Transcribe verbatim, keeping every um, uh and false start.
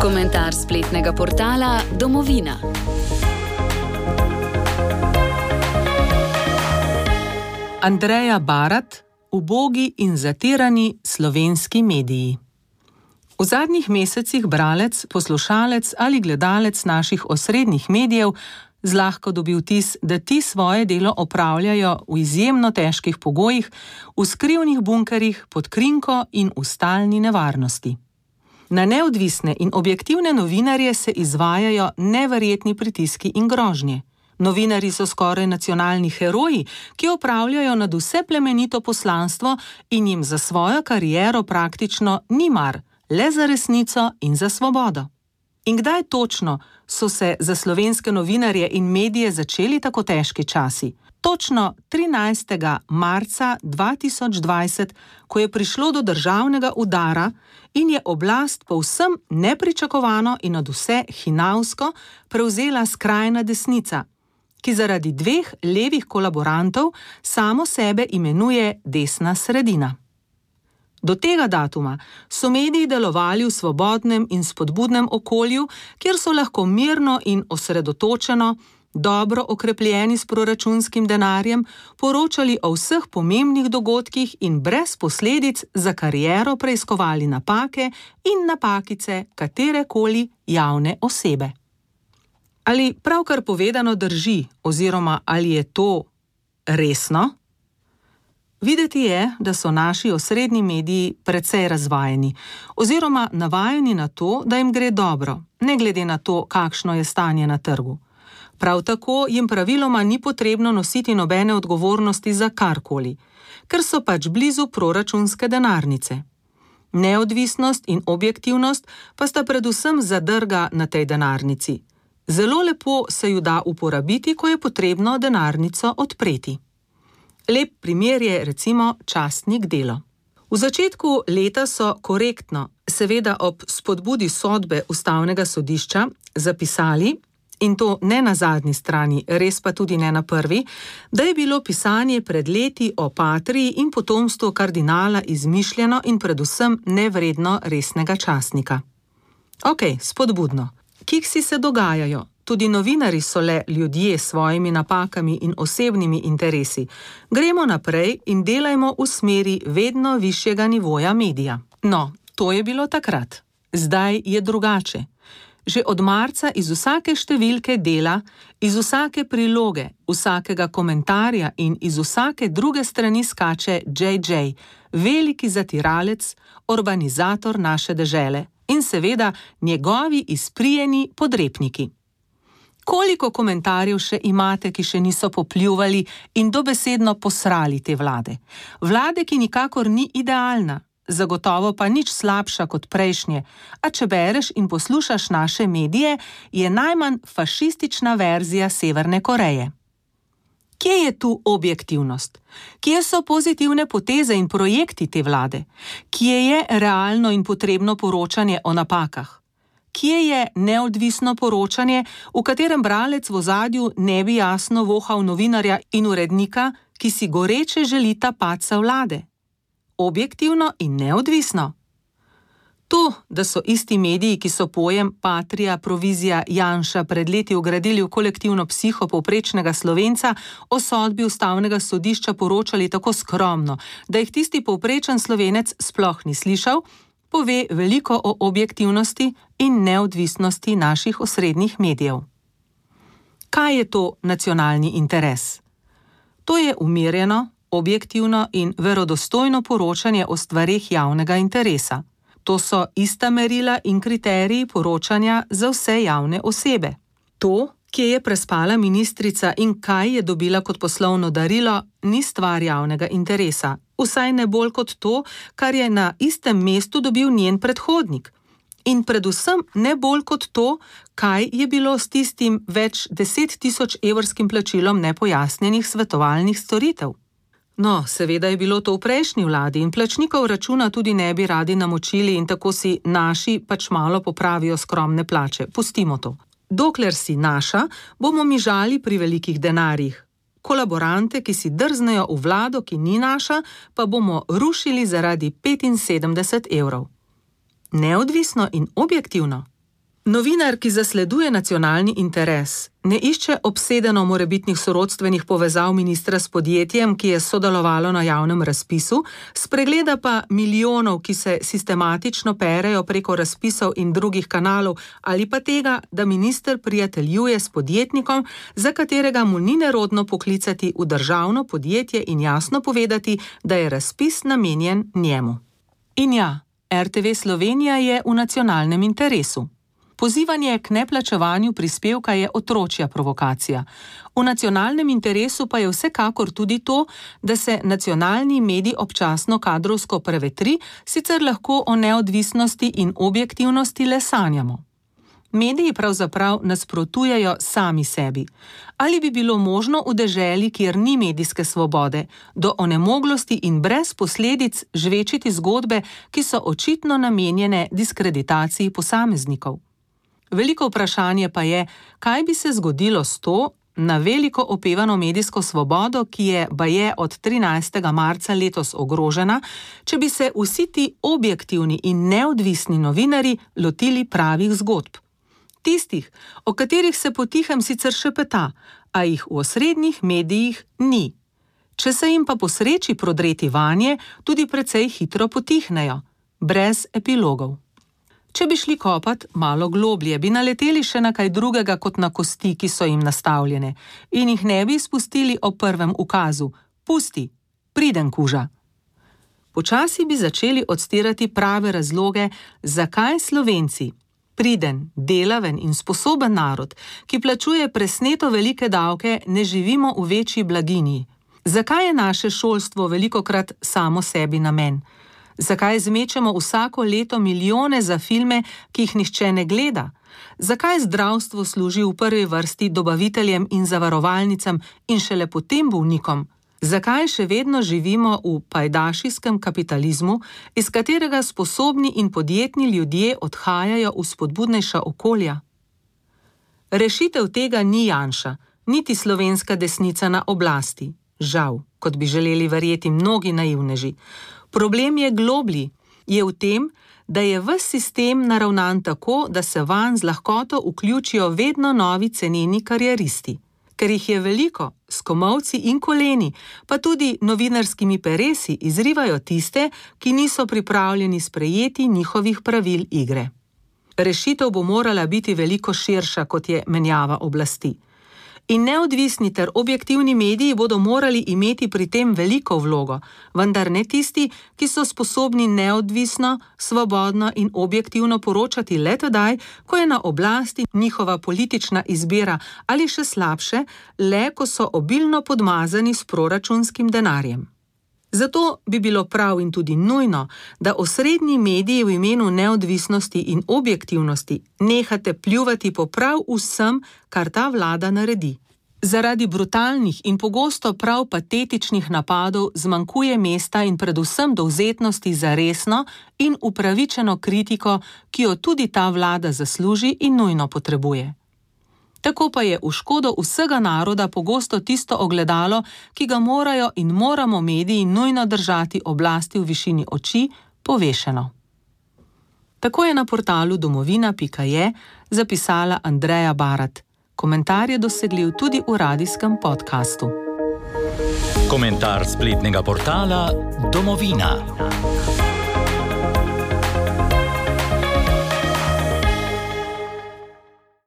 Komentar spletnega portala Domovina. Andreja Barat, ubogi in zatirani slovenski mediji. V zadnjih mesecih bralec, poslušalec ali gledalec naših osrednjih medijev zlahka dobi vtis, da ti svoje delo opravljajo v izjemno težkih pogojih, v skrivnih bunkerjih, pod krinko in v stalni nevarnosti. Na neodvisne in objektivne novinarje se izvajajo neverjetni pritiski in grožnje. Novinarji so skoraj nacionalni heroji, ki opravljajo nadvse plemenito poslanstvo in jim za svojo kariero praktično ni mar, le za resnico in za svobodo. In kdaj točno so se za slovenske novinarje in medije začeli tako težki časi? Točno trinajstega marca dva tisoč dvajset, ko je prišlo do državnega udara in je oblast povsem nepričakovano in odvse hinavsko prevzela skrajna desnica, ki zaradi dveh levih kolaborantov samo sebe imenuje desna sredina. Do tega datuma so mediji delovali v svobodnem in spodbudnem okolju, kjer so lahko mirno in osredotočeno, dobro okrepljeni s proračunskim denarjem, poročali o vseh pomembnih dogodkih in brez posledic za kariero preiskovali napake in napakice katerekoli javne osebe. Ali pravkar povedano drži, oziroma ali je to resno? Videti je, da so naši osrednji mediji precej razvajeni, oziroma navajeni na to, da jim gre dobro, ne glede na to, kakšno je stanje na trgu. Prav tako jim praviloma ni potrebno nositi nobene odgovornosti za karkoli, ker so pač blizu proračunske denarnice. Neodvisnost in objektivnost pa sta predvsem zadrga na tej denarnici. Zelo lepo se ju da uporabiti, ko je potrebno denarnico odpreti. Lep primer je recimo časnik Delo. V začetku leta so korektno, seveda ob spodbudi sodbe Ustavnega sodišča, zapisali, in to ne na zadnji strani, res pa tudi ne na prvi, da je bilo pisanje pred leti o Patriji in potomstvu kardinala izmišljeno in predvsem nevredno resnega časnika. Ok, spodbudno. Kiksi se dogajajo. Tudi novinari so le ljudje s svojimi napakami in osebnimi interesi. Gremo naprej in delajmo v smeri vedno višjega nivoja medija. No, to je bilo takrat. Zdaj je drugače. Že od marca iz vsake številke Dela, iz vsake priloge, vsakega komentarja in iz vsake druge strani skače J J, veliki zatiralec, urbanizator naše dežele in seveda njegovi izprijeni podrepniki. Koliko komentarjev še imate, ki še niso popljuvali in dobesedno posrali te vlade? Vlade, ki nikakor ni idealna, zagotovo pa nič slabša kot prejšnje, a če bereš in poslušaš naše medije, je najmanj fašistična verzija Severne Koreje. Kje je tu objektivnost? Kje so pozitivne poteze in projekti te vlade? Kje je realno in potrebno poročanje o napakah? Kje je neodvisno poročanje, v katerem bralec v ozadju ne bi jasno vohal novinarja in urednika, ki si goreče želita padca vlade? Objektivno in neodvisno. To, da so isti mediji, ki so pojem Patrija, provizija, Janša pred leti vgradili v kolektivno psiho povprečnega Slovenca, o sodbi Ustavnega sodišča poročali tako skromno, da jih tisti povprečen Slovenec sploh ni slišal, pove veliko o objektivnosti in neodvisnosti naših osrednjih medijev. Kaj je to nacionalni interes? To je umirjeno, objektivno in verodostojno poročanje o stvareh javnega interesa. To so ista merila in kriteriji poročanja za vse javne osebe. To, kje je prespala ministrica in kaj je dobila kot poslovno darilo, ni stvar javnega interesa. Vsaj ne bolj kot to, kar je na istem mestu dobil njen predhodnik. In predvsem ne bolj kot to, kaj je bilo s tistim več deset tisoč evrskim plačilom nepojasnjenih svetovalnih storitev. No, seveda je bilo to v prejšnji vladi in plačnikov računa tudi ne bi radi namočili in tako si naši pač malo popravijo skromne plače. Pustimo to. Dokler si naša, bomo mižali pri velikih denarjih. Kolaborante, ki si drznejo v vlado, ki ni naša, pa bomo rušili zaradi petinsedemdeset evrov. Neodvisno in objektivno? Novinar, ki zasleduje nacionalni interes, ne išče obsedeno morebitnih sorodstvenih povezav ministra s podjetjem, ki je sodelovalo na javnem razpisu, spregleda pa milijonov, ki se sistematično perejo preko razpisov in drugih kanalov, ali pa tega, da minister prijateljuje s podjetnikom, za katerega mu ni nerodno poklicati v državno podjetje in jasno povedati, da je razpis namenjen njemu. In ja, R T V Slovenija je v nacionalnem interesu. Pozivanje k neplačevanju prispevka je otročja provokacija. V nacionalnem interesu pa je vsekakor tudi to, da se nacionalni medij občasno kadrovsko prevetri, sicer lahko o neodvisnosti in objektivnosti le sanjamo. Mediji pravzaprav nasprotujejo sami sebi. Ali bi bilo možno v deželi, kjer ni medijske svobode, do onemoglosti in brez posledic žvečiti zgodbe, ki so očitno namenjene diskreditaciji posameznikov? Veliko vprašanje pa je, kaj bi se zgodilo s to na veliko opevano medijsko svobodo, ki je baje od trinajstega marca letos ogrožena, če bi se vsi ti objektivni in neodvisni novinarji lotili pravih zgodb. Tistih, o katerih se potihem sicer šepeta, a jih v osrednjih medijih ni. Če se jim pa posreči prodreti vanje, tudi precej hitro potihnejo, brez epilogov. Če bi šli kopat malo globlje, bi naleteli še na kaj drugega kot na kosti, ki so jim nastavljene, in jih ne bi spustili o prvem ukazu: pusti, priden kuža. Počasi bi začeli odstirati prave razloge, zakaj Slovenci, priden, delaven in sposoben narod, ki plačuje presneto velike davke, ne živimo v večji blaginji. Zakaj je naše šolstvo velikokrat samo sebi namen? Zakaj zmečemo vsako leto milijone za filme, ki jih nihče ne gleda? Zakaj zdravstvo služi v prvi vrsti dobaviteljem in zavarovalnicam in šele potem bolnikom? Zakaj še vedno živimo v pajdašijskem kapitalizmu, iz katerega sposobni in podjetni ljudje odhajajo v spodbudnejša okolja? Rešitev tega ni Janša, niti slovenska desnica na oblasti. Žal, kot bi želeli verjeti mnogi naivneži. Problem je globlji, je v tem, da je ves sistem naravnan tako, da se vanj z lahkoto vključijo vedno novi ceneni karieristi. Ker jih je veliko, s komolci in koleni, pa tudi novinarskimi peresi izrivajo tiste, ki niso pripravljeni sprejeti njihovih pravil igre. Rešitev bo morala biti veliko širša, kot je menjava oblasti. In neodvisni ter objektivni mediji bodo morali imeti pri tem veliko vlogo, vendar ne tisti, ki so sposobni neodvisno, svobodno in objektivno poročati le tedaj, ko je na oblasti njihova politična izbira, ali še slabše, le ko so obilno podmazani s proračunskim denarjem. Zato bi bilo prav in tudi nujno, da osrednji mediji v imenu neodvisnosti in objektivnosti nehate pljuvati po prav vsem, kar ta vlada naredi. Zaradi brutalnih in pogosto prav patetičnih napadov zmanjkuje mesta in predvsem dovzetnosti za resno in upravičeno kritiko, ki jo tudi ta vlada zasluži in nujno potrebuje. Tako pa je v škodo vsega naroda pogosto tisto ogledalo, ki ga morajo in moramo mediji nujno držati oblasti v višini oči, povešeno. Tako je na portalu domovina pika je zapisala Andreja Barat. Komentar je dosegljiv tudi v radijskem podkastu. Komentar spletnega portala Domovina.